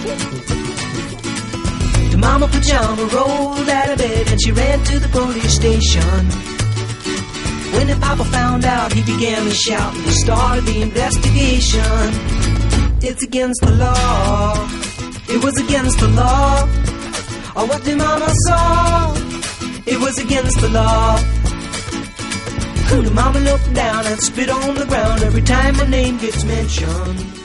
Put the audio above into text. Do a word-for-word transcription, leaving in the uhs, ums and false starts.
The mama pajama rolled out of bed and she ran to the police station. When the papa found out, he began to shout and he started the investigation. It's against the law. It was against the law. Oh, what the mama saw, it was against the law. The mama looked down and spit on the ground every time my name gets mentioned.